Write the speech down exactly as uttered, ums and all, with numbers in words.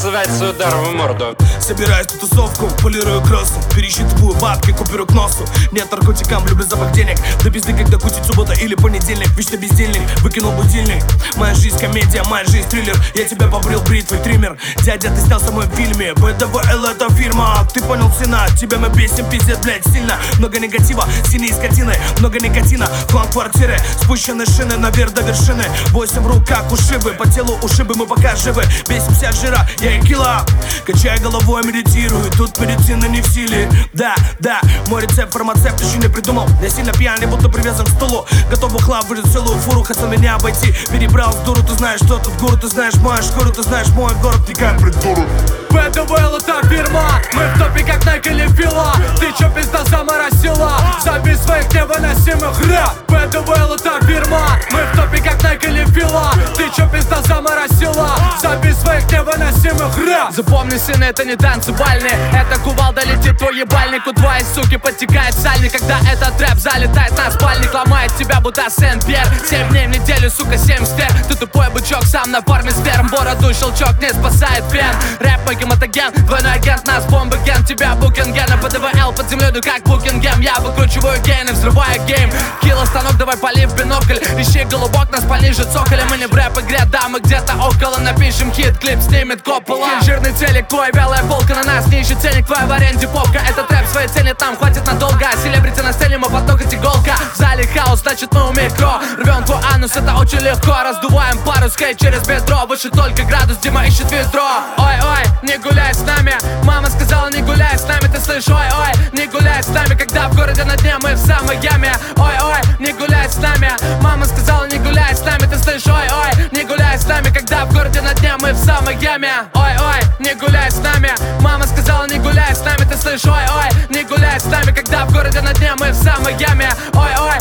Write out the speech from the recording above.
называется удар в морду. Собираюсь на тусовку, полирую кроссу, пересчитываю бабки, купюру к носу. Нет наркотикам, люблю запах денег. До пизды, когда кутит суббота или понедельник. Вечно бездельник, выкинул будильник. Моя жизнь комедия, моя жизнь триллер. Я тебя побрил бритвой, триммер. Дядя, ты снялся в моем фильме. бэ дэ вэ эл это фирма. Ты понял, сына, тебя мы бесим, пиздец, блять, сильно. Много негатива, синие скотины, много никотина. Клан квартиры, спущены шины наверх до вершины. Восемь рук, как ушибы, по телу ушибы, мы пока живы. Бесимся от жира, я и килла. Качая головой, медитирую, тут медицина не в силе. Да, да, мой рецепт фармацепт еще не придумал. Я сильно пьяный, будто привязан к стулу. Готов бухла, выжать целую фуру, хотел меня обойти. Перебрал в дуру, ты знаешь, что тут гуру. Ты знаешь мою шкуру, ты знаешь мой город. Ты как придурок. бэ дэ вэ эл это фирма. Мы в топе как Найк или Фила. Ты чё пизда заморосила? Забей своих невыносимых рэп. бэ дэ вэ эл это фирма. Мы в топе как Найк или Фила. Ты чё пизда заморосила? Забей своих невыносимых рэп. Запомни, сын, это не танцевальный. Это кувалда летит твой ебальник. У твоей суки подтекает сальник. Когда этот рэп залетает на спальник, ломает тебя будто Сен-Пьер. Семь дней в неделю, сука, семь стер. Ты тупой бычок, сам на форме сперм. Бороду щелчок не спасает фен. Рэп мой гематоген, двойной агент, нас бомбоген. Тебя букинген, а бэ дэ вэ эл под землей, ну как Букингем. Я выкручиваю гейны, взрываю гейм. Кило станок, давай пали в бинокль. Ищи голубок, нас пониже цоколя. Мы не в рэп-игре, да, мы где-то около. Напишем хит, клип снимет Коппола. Жирный телек, твой белая полка. На нас не ищет ценник, твоя в аренде попка. Этот рэп своей цели там хватит надолго. Селебрити на сцене, мы потокать иголка. В зале хаос, значит мы у микро. Рвем твой анус, это очень легко. Раздуваем пару, скейт через бедро. Выше только градус, Дима ищет ведро. Ой-ой, не гуляй с нами. Мама сказала, не гуляй с нами. Ты слышишь, ой-ой, не гуляй с нами. Когда в городе на дне, мы в самой яме. Ой-ой, не гуляй с нами. Мама сказала, не гуляй с нами. Ты слышишь, ой-ой, не гуляй с нами. Когда в городе на дне, мы в самой яме. Ой-ой, не гуляй с нами. Мама сказала, не гуляй с нами. Ты слышишь, ой-ой, не гуляй с нами. Когда в городе на дне, мы в самой яме. Ой-ой,